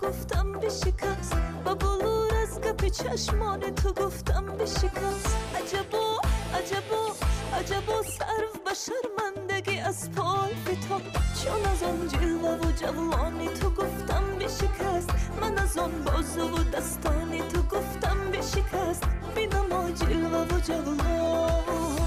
گفتم بشکست و بلور از گپ چشمان تو گفتم بشکست. عجبا عجبا عجبا سرو به شرمندگی از پای فتاد، چون از آن جلوه و جوانی تو گفتم بشکست. من از آن بازو و دستانی تو گفتم بشکست، بینما جلوه و جوان.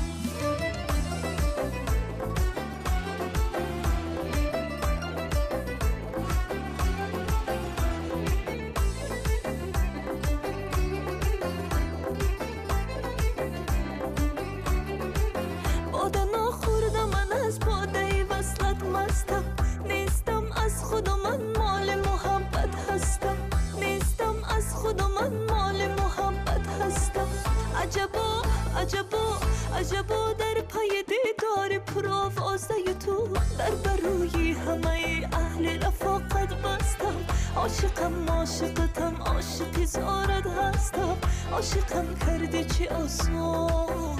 نیستم از خود و من مال محبت هستم، نیستم از خود و من مال محبت هستم. عجبا عجبا عجبا در پای دیدار پرآوازه تو، در بروی همه اهل رفاقت بستم. عاشقم عاشقتم عاشق زارت هستم، عاشقم کردی چه آسان.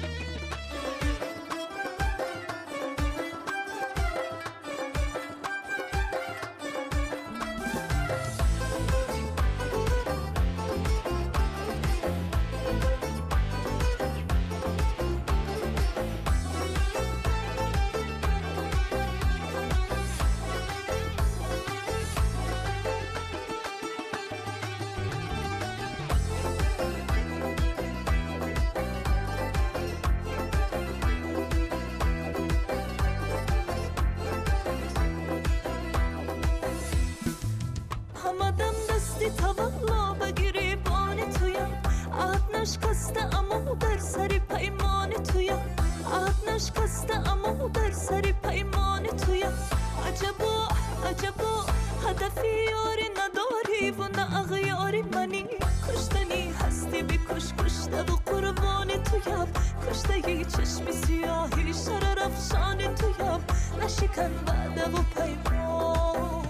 آمدم دستی تولا بگیری بان تویم، عهد نشکسته اما در سری پیمان تویم، عهد نشکسته اما در سری پیمان تویم. عجبا عجبا هدفی یاری نداری و نه اغیاری منی، کشتنی هستی بکش کشته و قربان تویم، کشته ی چشم سیاهی شرر افشان تویم، نشکن وعده و پیمان.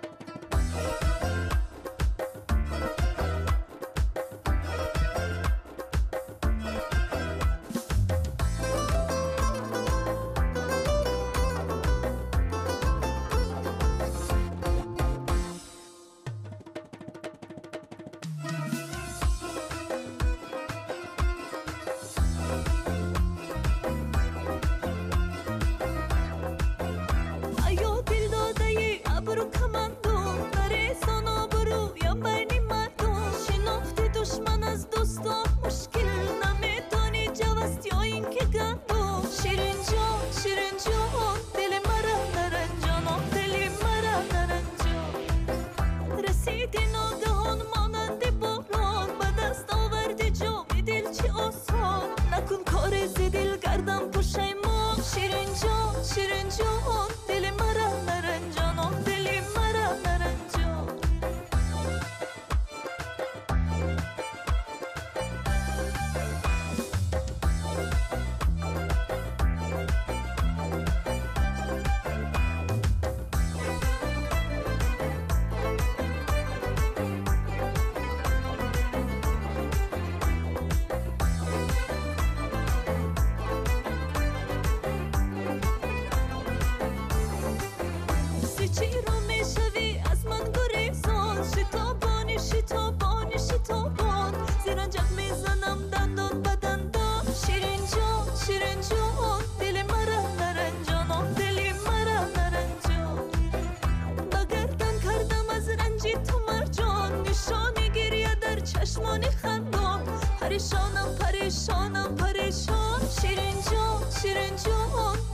برو کمندون برای سانا برو یا بینی مردم، شناختی دشمن از دوستان مشکل نمیدانی جوست یا این که گندم. شیرین جان دل مرا نرنجانم، دل مرا نرنجان. رسیدی ناگهان مانند باران، به دست آوردی جام دل چه آسان، نکن کار زدل گردم پشیمان. شیرین جان دل مرا نرنجانم، دل مرا نرنجان. شتابان زیرا جب میزنم دندان به دندان. شیرین جان دل مرا نرنجانم، دل مرا نرنجان. بگردن کردم از رنجی تو مرجان، نشانی گریه در چشمان خندان. پریشانم پریشان. شیرین جان